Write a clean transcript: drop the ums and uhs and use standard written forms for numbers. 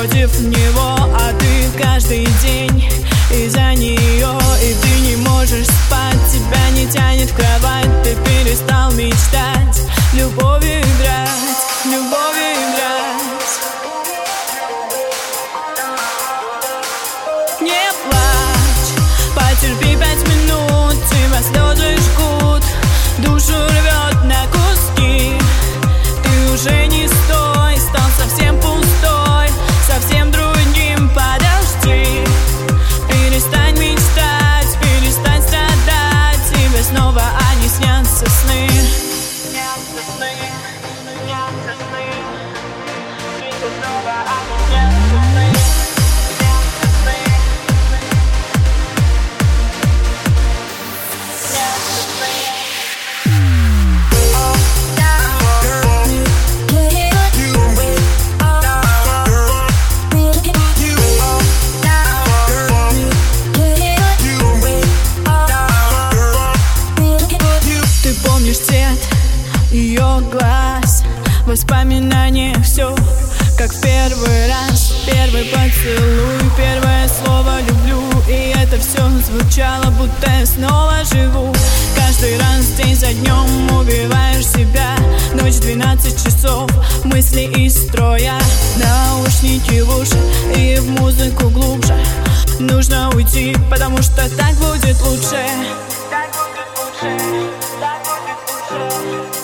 против него, а ты каждый день из-за нее. И ты не можешь спать, тебя не тянет в кровать. Ты перестал мечтать, любовью играть, любовью играть. Не плачь, потерпи 5 минут, тебя слезы жгут, душу рвет на куски. Ты уже не стой, стал совсем пустой, совсем другим, подожди. Перестань мечтать, перестань страдать, тебе снова они снятся сны. Снятся сны, снятся сны, тебе снова они снятся сны. Ее глаз, воспоминания, все как в первый раз. Первый поцелуй, первое слово люблю. И это все звучало, будто я снова живу. Каждый раз день за днем убиваешь себя. Ночь 12 часов, мысли из строя. Наушники в уши и в музыку глубже. Нужно уйти, потому что так будет лучше. Так будет лучше, так будет лучше.